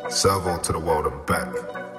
Servo to the world and back.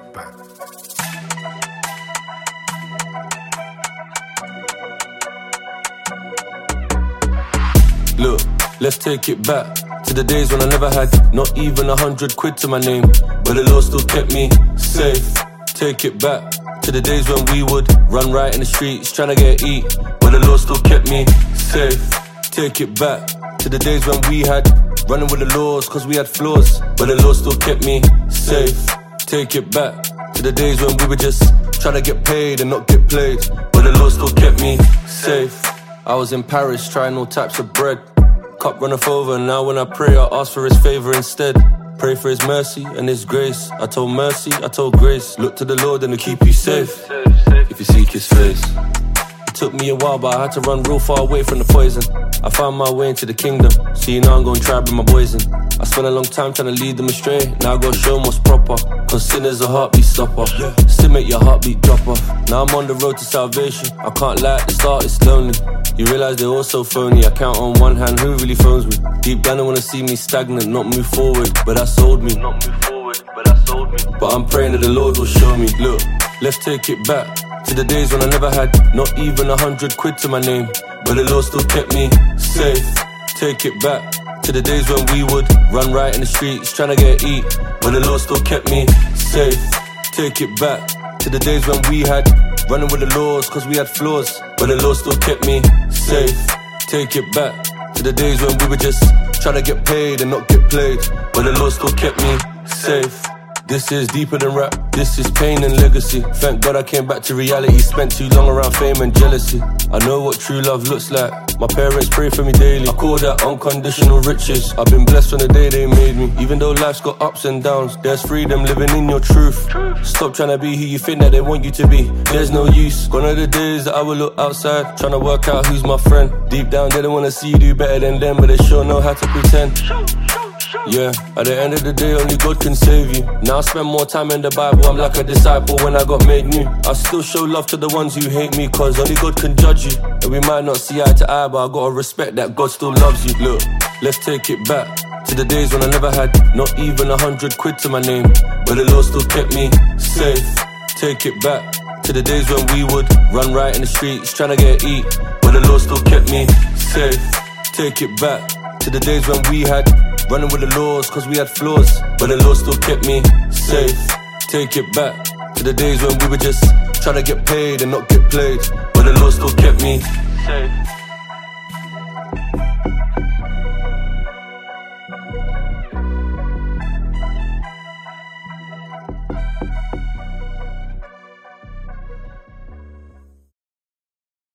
Look, let's take it back to the days when I never had not even 100 quid to my name, but the law still kept me safe. Take it back to the days when we would run right in the streets trying to get eat, but the law still kept me safe. Take it back to the days when we had running with the laws cause we had flaws, but the law still kept me safe. Take it back to the days when we were just trying to get paid and not get played, but the law still kept me safe. I was in Paris trying all types of bread. Cup runneth over, now when I pray I ask for his favour instead. Pray for his mercy and his grace. I told mercy, I told grace. Look to the Lord and he'll keep you safe if you seek his face. It took me a while but I had to run real far away from the poison. I found my way into the kingdom, so you know I'm gonna try bring my boys in. I spent a long time trying to lead them astray, now I gotta show them what's proper. Cause sin is a heartbeat stopper, sin make your heartbeat drop off. Now I'm on the road to salvation, I can't lie at the start it's lonely. You realise they're all so phony, I count on one hand who really phones me. Deep down they wanna see me stagnant, not move forward, but that sold me. But I'm praying that the Lord will show me. Look, let's take it back to the days when I never had not even 100 quid to my name, but the Lord still kept me safe. Take it back to the days when we would run right in the streets trying to get eat, but the Lord still kept me safe. Take it back to the days when we had running with the laws cause we had flaws, but the Lord still kept me safe. Take it back to the days when we were just trying to get paid and not get played, but the Lord still kept me safe. This is deeper than rap, this is pain and legacy. Thank God I came back to reality, spent too long around fame and jealousy. I know what true love looks like, my parents pray for me daily. I call that unconditional riches, I've been blessed from the day they made me. Even though life's got ups and downs, there's freedom living in your truth. Stop trying to be who you think that they want you to be, there's no use. Gone are the days that I will look outside, trying to work out who's my friend. Deep down they don't wanna see you do better than them, but they sure know how to pretend. Yeah, at the end of the day only God can save you. Now I spend more time in the Bible, I'm like a disciple when I got made new. I still show love to the ones who hate me cause only God can judge you. And we might not see eye to eye but I gotta respect that God still loves you. Look, let's take it back to the days when I never had not even 100 quid to my name, but the Lord still kept me safe. Take it back to the days when we would run right in the streets trying to get eat, but the Lord still kept me safe. Take it back to the days when we had running with the laws cause we had flaws, but the Lord still kept me safe. Take it back to the days when we were just trying to get paid and not get played, but the Lord still kept me safe.